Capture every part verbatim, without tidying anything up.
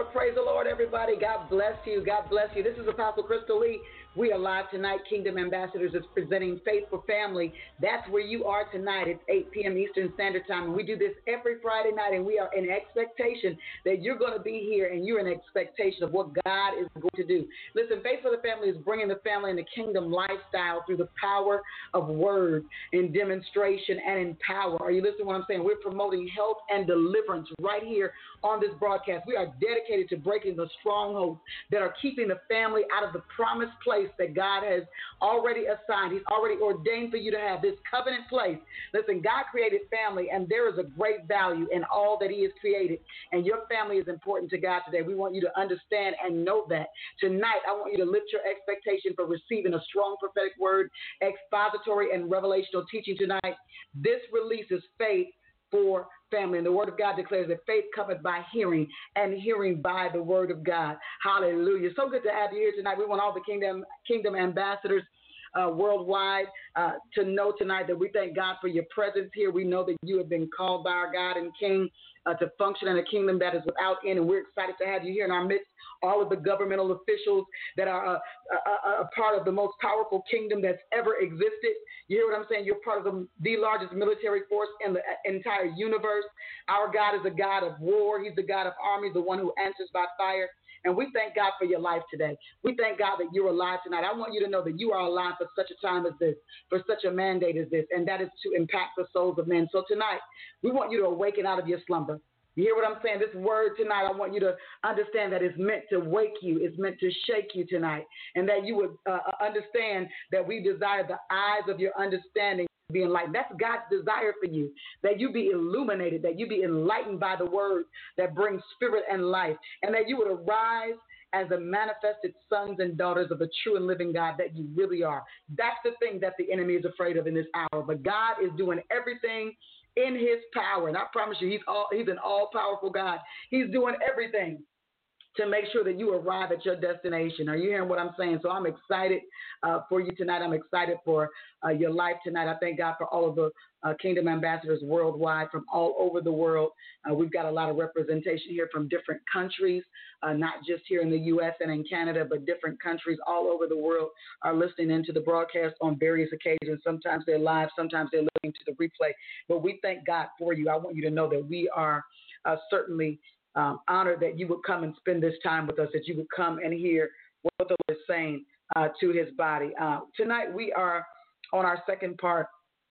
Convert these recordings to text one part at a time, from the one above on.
praise the Lord, everybody. God bless you. God bless you. This is Apostle Crystal Lee. We are live tonight. Kingdom Ambassadors is presenting Faith for Family. That's where you are tonight. It's eight p.m. Eastern Standard Time. And we do this every Friday night, and we are in expectation that you're going to be here, and you're in expectation of what God is going to do. Listen, Faith for the Family is bringing the family in the kingdom lifestyle through the power of word in demonstration and in power. Are you listening to what I'm saying? We're promoting health and deliverance right here on this broadcast. We are dedicated to breaking the strongholds that are keeping the family out of the promised place that God has already assigned. He's already ordained for you to have this covenant place. Listen, God created family, and there is a great value in all that He has created. And your family is important to God today. We want you to understand and know that. Tonight, I want you to lift your expectation for receiving a strong prophetic word, expository and revelational teaching tonight. This releases faith for family. And the word of God declares that faith cometh by hearing, and hearing by the word of God. Hallelujah. So good to have you here tonight. We want all the kingdom kingdom ambassadors uh, worldwide uh, to know tonight that we thank God for your presence here. We know that you have been called by our God and King uh, to function in a kingdom that is without end, and we're excited to have you here in our midst. All of the governmental officials that are a, a, a part of the most powerful kingdom that's ever existed. You hear what I'm saying? You're part of the, the largest military force in the entire universe. Our God is a God of war. He's the God of armies, the one who answers by fire. And we thank God for your life today. We thank God that you're alive tonight. I want you to know that you are alive for such a time as this, for such a mandate as this, and that is to impact the souls of men. So tonight, we want you to awaken out of your slumber. You hear what I'm saying? This word tonight, I want you to understand that it's meant to wake you. It's meant to shake you tonight. And that you would uh, understand that we desire the eyes of your understanding to be enlightened. That's God's desire for you, that you be illuminated, that you be enlightened by the word that brings spirit and life, and that you would arise as the manifested sons and daughters of the true and living God that you really are. That's the thing that the enemy is afraid of in this hour. But God is doing everything in His power. And I promise you, he's all he's an all-powerful God. He's doing everything to make sure that you arrive at your destination. Are you hearing what I'm saying? So I'm excited uh, for you tonight. I'm excited for uh, your life tonight. I thank God for all of the uh, Kingdom Ambassadors worldwide from all over the world. Uh, we've got a lot of representation here from different countries, uh, not just here in the U S and in Canada, but different countries all over the world are listening into the broadcast on various occasions. Sometimes they're live, sometimes they're listening to the replay. But we thank God for you. I want you to know that we are uh, certainly Um, honored that you would come and spend this time with us, that you would come and hear what the Lord is saying uh, to His body. Uh, tonight we are on our second part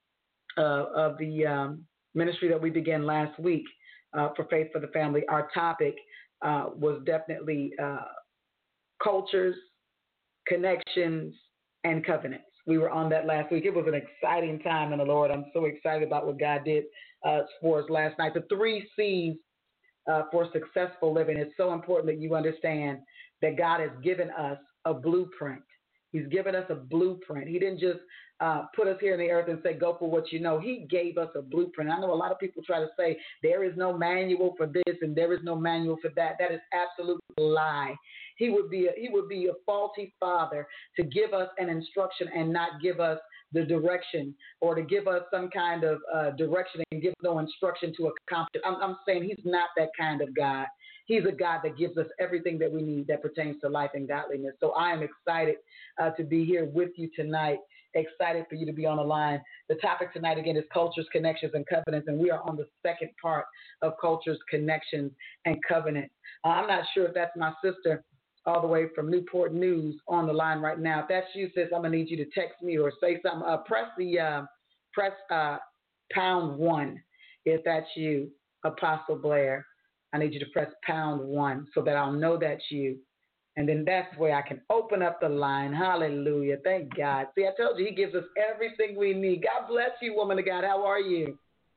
uh, of the um, ministry that we began last week uh, for Faith for the Family. Our topic uh, was definitely uh, cultures, connections, and covenants. We were on that last week. It was an exciting time in the Lord. I'm so excited about what God did uh, for us last night. The three C's Uh, for successful living. It's so important that you understand that God has given us a blueprint. He's given us a blueprint. He didn't just uh, put us here on the earth and say, go for what you know. He gave us a blueprint. I know a lot of people try to say there is no manual for this and there is no manual for that. That is absolutely a lie. He would be a, he would be a faulty father to give us an instruction and not give us the direction, or to give us some kind of uh, direction and give no instruction to accomplish. I'm, I'm saying He's not that kind of God. He's a God that gives us everything that we need that pertains to life and godliness. So I am excited uh, to be here with you tonight, excited for you to be on the line. The topic tonight, again, is cultures, connections, and covenants, and we are on the second part of cultures, connections, and covenants. Uh, I'm not sure if that's my sister all the way from Newport News on the line right now. If that's you, sis, I'm going to need you to text me or say something. Uh, press the uh, press uh, pound one if that's you, Apostle Blair. I need you to press pound one so that I'll know that's you. And then that's where I can open up the line. Hallelujah. Thank God. See, I told you He gives us everything we need. God bless you, woman of God. How are you?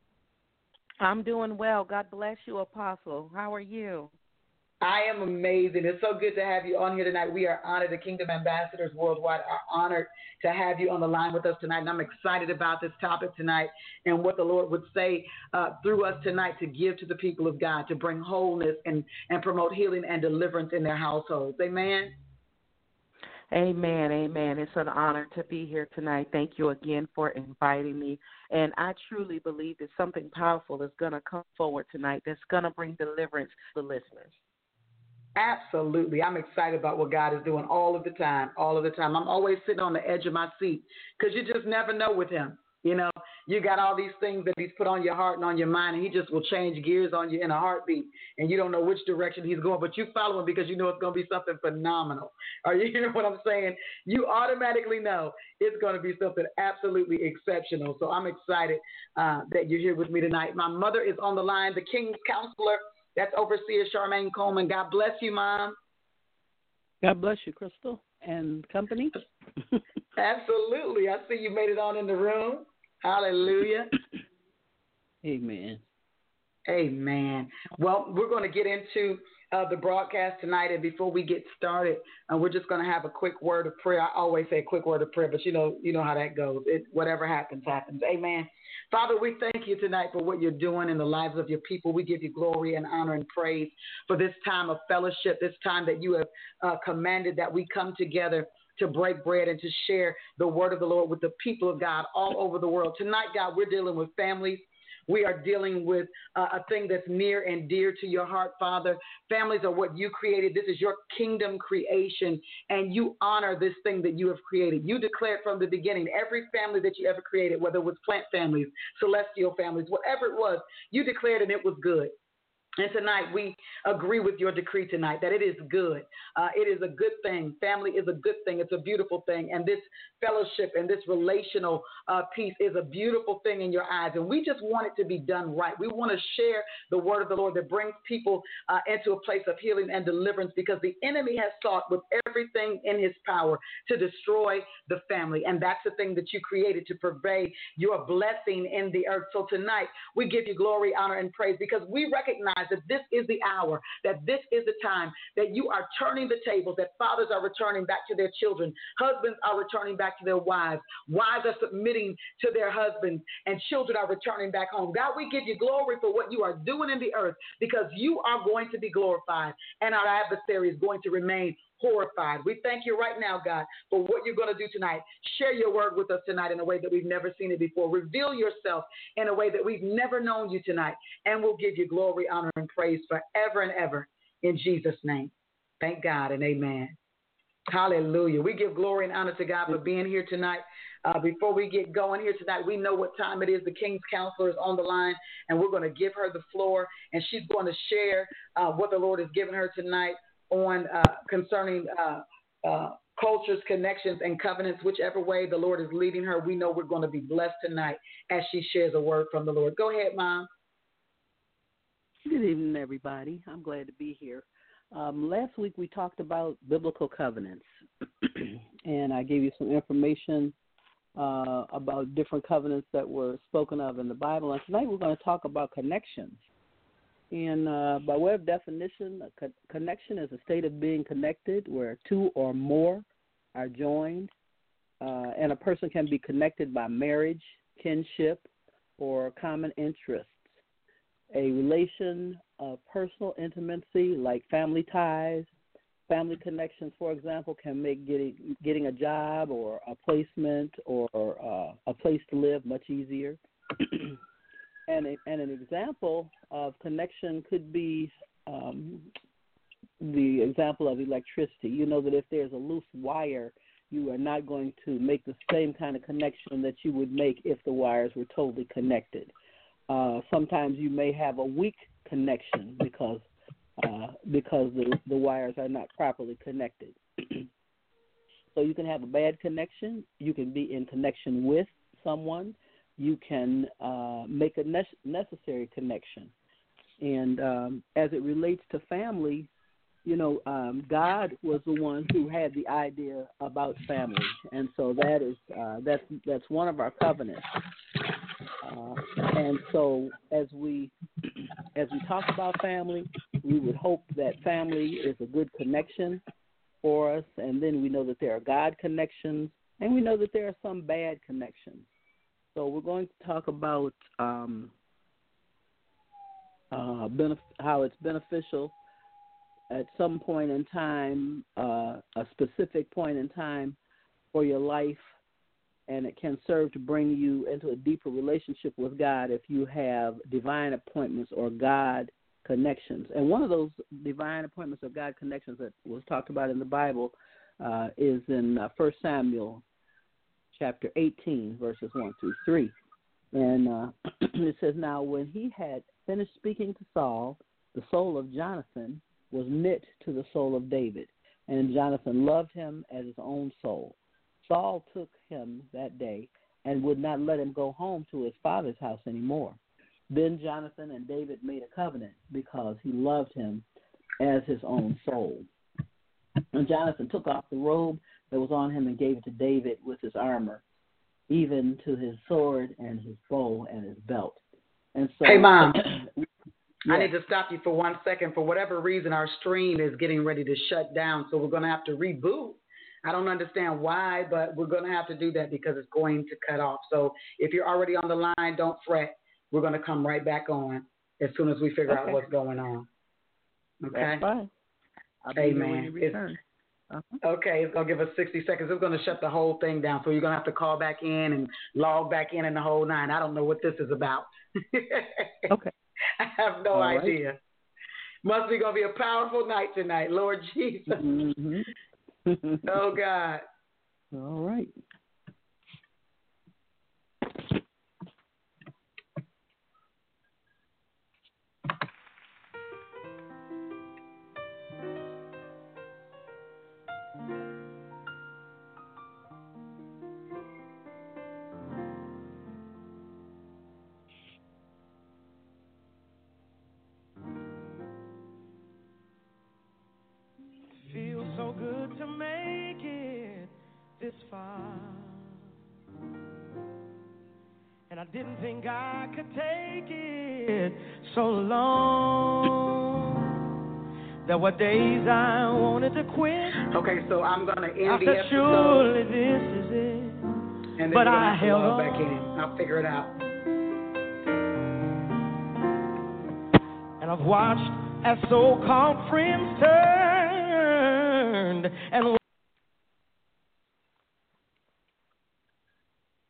I'm doing well. God bless you, Apostle. How are you? I am amazing. It's so good to have you on here tonight. We are honored. The Kingdom Ambassadors worldwide are honored to have you on the line with us tonight. And I'm excited about this topic tonight and what the Lord would say uh, through us tonight to give to the people of God, to bring wholeness and, and promote healing and deliverance in their households. Amen. Amen, amen. It's an honor to be here tonight. Thank you again for inviting me. And I truly believe that something powerful is going to come forward tonight that's going to bring deliverance to the listeners. Absolutely. I'm excited about what God is doing all of the time, all of the time. I'm always sitting on the edge of my seat because you just never know with him. You know, you got all these things that he's put on your heart and on your mind, and he just will change gears on you in a heartbeat, and you don't know which direction he's going, but you follow him because you know it's going to be something phenomenal. Are you hearing what I'm saying? You automatically know it's going to be something absolutely exceptional. So I'm excited uh, that you're here with me tonight. My mother is on the line, the King's Counselor. That's Overseer Charmaine Coleman. God bless you, Mom. God bless you, Crystal and company. Absolutely. I see you made it on in the room. Hallelujah. Amen. Amen. Well, we're going to get into uh, the broadcast tonight, and before we get started, uh, we're just going to have a quick word of prayer. I always say a quick word of prayer, but you know, you know how that goes. It, whatever happens, happens. Amen. Father, we thank you tonight for what you're doing in the lives of your people. We give you glory and honor and praise for this time of fellowship, this time that you have uh, commanded that we come together to break bread and to share the word of the Lord with the people of God all over the world. Tonight, God, we're dealing with families. We are dealing with uh, a thing that's near and dear to your heart, Father. Families are what you created. This is your kingdom creation, and you honor this thing that you have created. You declared from the beginning, every family that you ever created, whether it was plant families, celestial families, whatever it was, you declared and it was good. And tonight we agree with your decree tonight that it is good. Uh, it is a good thing. Family is a good thing. It's a beautiful thing. And this fellowship and this relational uh, piece is a beautiful thing in your eyes. And we just want it to be done right. We want to share the word of the Lord that brings people uh, into a place of healing and deliverance, because the enemy has sought with everything in his power to destroy the family. And that's the thing that you created, to purvey your blessing in the earth. So tonight we give you glory, honor, and praise, because we recognize that this is the hour, that this is the time that you are turning the tables, that fathers are returning back to their children, husbands are returning back to their wives, wives are submitting to their husbands, and children are returning back home. God, we give you glory for what you are doing in the earth, because you are going to be glorified and our adversary is going to remain horrified. We thank you right now, God, for what you're going to do tonight. Share your word with us tonight in a way that we've never seen it before. Reveal yourself in a way that we've never known you tonight, and we'll give you glory, honor, and praise forever and ever in Jesus' name. Thank God and amen. Hallelujah. We give glory and honor to God for being here tonight. Uh, before we get going here tonight, we know what time it is. The King's Counselor is on the line, and we're going to give her the floor, and she's going to share uh, what the Lord has given her tonight on uh, concerning uh, uh, cultures, connections, and covenants. Whichever way the Lord is leading her, we know we're going to be blessed tonight as she shares a word from the Lord. Go ahead, Mom. Good evening, everybody. I'm glad to be here. Um, last week we talked about biblical covenants, and I gave you some information uh, about different covenants that were spoken of in the Bible. And tonight we're going to talk about connections. And uh, by way of definition, a co- connection is a state of being connected where two or more are joined, uh, and a person can be connected by marriage, kinship, or common interests. A relation of personal intimacy, like family ties, family connections, for example, can make getting getting a job or a placement or uh, a place to live much easier. And, a, and an example of connection could be um, the example of electricity. You know that if there's a loose wire, you are not going to make the same kind of connection that you would make if the wires were totally connected. Uh, sometimes you may have a weak connection because uh, because the, the wires are not properly connected. So you can have a bad connection. You can be in connection with someone. You can uh, make a ne- necessary connection. And um, as it relates to family, you know, um, God was the one who had the idea about family, and so that is uh, that's that's one of our covenants. Uh, and so as we as we talk about family, we would hope that family is a good connection for us, and then we know that there are God connections, and we know that there are some bad connections. So we're going to talk about um, uh, benef- how it's beneficial at some point in time, uh, a specific point in time for your life, and it can serve to bring you into a deeper relationship with God if you have divine appointments or God connections. And one of those divine appointments of God connections that was talked about in the Bible uh, is in uh, First Samuel chapter eighteen, verses one through three. And uh, it says, now when he had finished speaking to Saul, the soul of Jonathan was knit to the soul of David, and Jonathan loved him as his own soul. Saul took him that day and would not let him go home to his father's house anymore. Then Jonathan and David made a covenant because he loved him as his own soul. And Jonathan took off the robe that was on him and gave it to David with his armor, even to his sword and his bow and his belt. And so, hey, Mom, yeah. I need to stop you for one second. For whatever reason, our stream is getting ready to shut down, so we're going to have to reboot. I don't understand why, but we're going to have to do that because it's going to cut off. So if you're already on the line, don't fret. We're going to come right back on as soon as we figure okay. out what's going on. Okay? That's fine. I'll be hey, here man. when you return. Uh-huh. Okay, it's going to give us sixty seconds. It's going to shut the whole thing down. So you're going to have to call back in and log back in and the whole nine. I don't know what this is about. Okay. I have no All idea. Right. Must be going to be a powerful night tonight, Lord Jesus. Mm-hmm. Oh, God. All right. Feels so good to make it this far, and I didn't think I could take it so long. There were days I wanted to quit. Okay, so I'm going to end I the said, episode. surely this is it. And then but we're I going to held log on. back in. I'll figure it out. And I've watched as so-called friends turned and